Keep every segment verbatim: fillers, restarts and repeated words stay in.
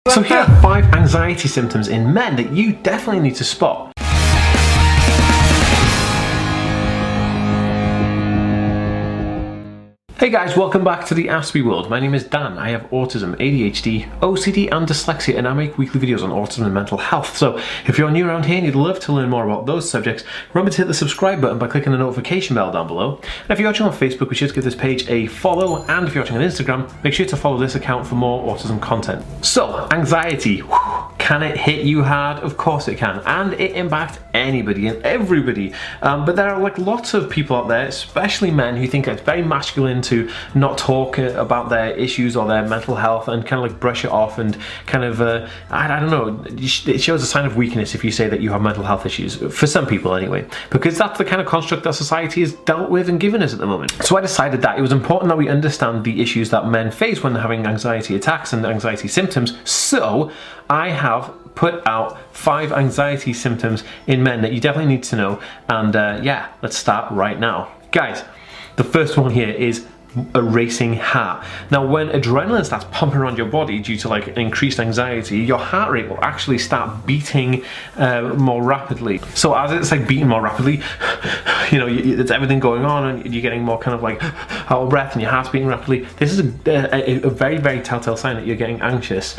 So here are five anxiety symptoms in men that you definitely need to spot. Hey guys, welcome back to the Ask Me World. My name is Dan. I have autism, A D H D, O C D and dyslexia, and I make weekly videos on autism and mental health. So if you're new around here and you'd love to learn more about those subjects, remember to hit the subscribe button by clicking the notification bell down below. And if you're watching on Facebook, be sure to give this page a follow, and if you're watching on Instagram, make sure to follow this account for more autism content. So, anxiety. Whew. Can it hit you hard? Of course it can, and it impacts anybody and everybody. Um, but there are like lots of people out there, especially men, who think it's very masculine to not talk about their issues or their mental health and kind of like brush it off and kind of, uh, I, I don't know, it shows a sign of weakness if you say that you have mental health issues, for some people anyway, because that's the kind of construct that society has dealt with and given us at the moment. So I decided that it was important that we understand the issues that men face when they're having anxiety attacks and anxiety symptoms. So I have put out five anxiety symptoms in men that you definitely need to know, and uh, yeah, let's start right now. Guys, the first one here is a racing heart. Now, when adrenaline starts pumping around your body due to like increased anxiety, your heart rate will actually start beating uh, more rapidly. So as it's like beating more rapidly, you know, it's everything going on and you're getting more kind of like out of breath and your heart's beating rapidly. This is a, a, a very, very telltale sign that you're getting anxious.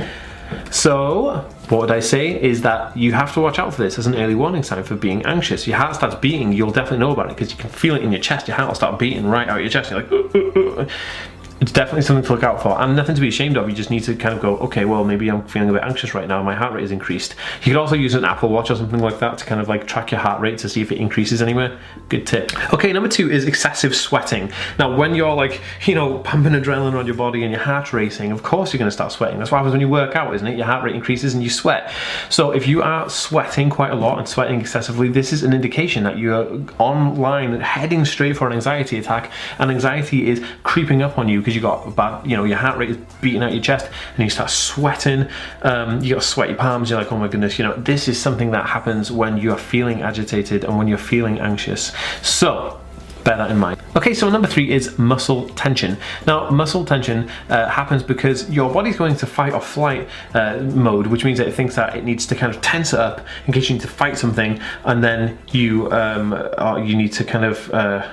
So what would I say is that you have to watch out for this as an early warning sign for being anxious. Your heart starts beating, you'll definitely know about it because you can feel it in your chest. Your heart will start beating right out your chest. You're like, uh, uh, uh. It's definitely something to look out for, and nothing to be ashamed of. You just need to kind of go, okay, well, maybe I'm feeling a bit anxious right now, my heart rate is increased. You could also use an Apple Watch or something like that to kind of like track your heart rate to see if it increases anywhere. Good tip. Okay, number two is excessive sweating. Now, when you're like, you know, pumping adrenaline around your body and your heart's racing, of course you're gonna start sweating. That's what happens when you work out, isn't it? Your heart rate increases and you sweat. So if you are sweating quite a lot and sweating excessively, this is an indication that you're online heading straight for an anxiety attack, and anxiety is creeping up on you because you got a bad, you know, your heart rate is beating out your chest and you start sweating, um, you got sweaty palms, you're like, oh my goodness, you know, this is something that happens when you are feeling agitated and when you're feeling anxious. So bear that in mind. Okay, so number three is muscle tension. Now, muscle tension uh, happens because your body's going to fight or flight uh, mode, which means that it thinks that it needs to kind of tense it up in case you need to fight something, and then you um, or you need to kind of uh,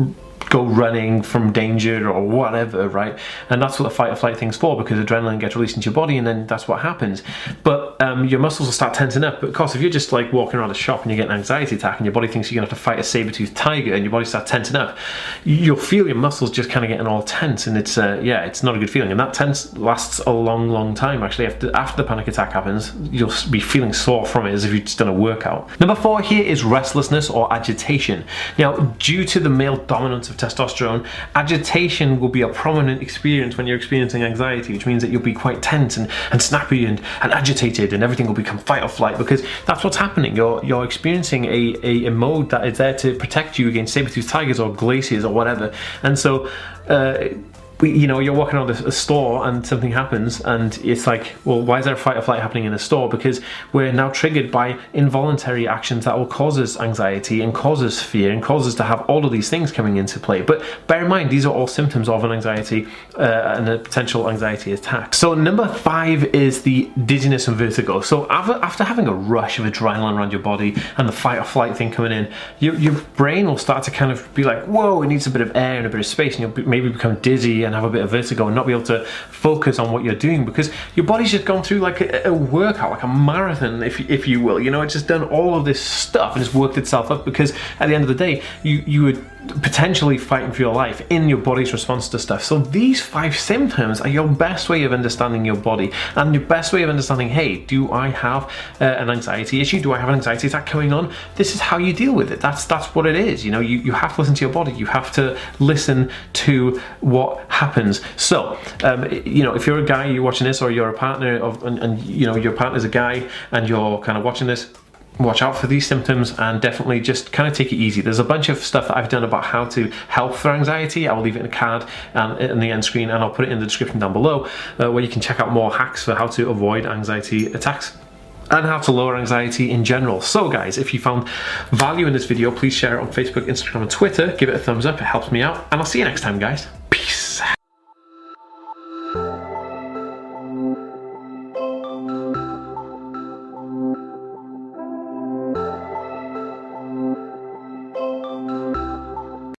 go running from danger or whatever, right? And that's what the fight or flight thing's for, because adrenaline gets released into your body and then that's what happens. But um, your muscles will start tensing up. But of course, if you're just like walking around a shop and you get an anxiety attack and your body thinks you're gonna have to fight a saber-toothed tiger and your body starts tensing up, you'll feel your muscles just kind of getting all tense, and it's, uh, yeah, it's not a good feeling. And that tense lasts a long, long time, actually. After, after the panic attack happens, you'll be feeling sore from it as if you've just done a workout. Number four here is restlessness or agitation. Now, due to the male dominance of testosterone, agitation will be a prominent experience when you're experiencing anxiety, which means that you'll be quite tense and, and snappy and, and agitated, and everything will become fight or flight, because that's what's happening. You're, you're experiencing a, a, a mode that is there to protect you against saber-toothed tigers or glaciers or whatever. And so uh, We, you know, you're walking around a, a store and something happens and it's like, well, why is there a fight or flight happening in a store? Because we're now triggered by involuntary actions that will cause us anxiety and cause us fear and cause us to have all of these things coming into play. But bear in mind, these are all symptoms of an anxiety uh, and a potential anxiety attack. So number five is the dizziness and vertigo. So after, after having a rush of adrenaline around your body and the fight or flight thing coming in, your, your brain will start to kind of be like, whoa, it needs a bit of air and a bit of space, and you'll maybe become dizzy and have a bit of vertigo and not be able to focus on what you're doing, because your body's just gone through like a, a workout, like a marathon, if, if you will. You know, it's just done all of this stuff and it's worked itself up, because at the end of the day, you, you would potentially fighting for your life in your body's response to stuff. So these five symptoms are your best way of understanding your body and your best way of understanding, hey, do I have uh, an anxiety issue? Do I have an anxiety attack going on? This is how you deal with it. That's that's what it is. You know, you, you have to listen to your body. You have to listen to what happens. So, um, you know, if you're a guy, you're watching this, or you're a partner of, and, and you know, your partner's a guy and you're kind of watching this, watch out for these symptoms and definitely just kind of take it easy. There's a bunch of stuff that I've done about how to help for anxiety. I'll leave it in a card and in the end screen, and I'll put it in the description down below uh, where you can check out more hacks for how to avoid anxiety attacks and how to lower anxiety in general. So guys, if you found value in this video, please share it on Facebook, Instagram and Twitter. Give it a thumbs up, it helps me out, and I'll see you next time, guys.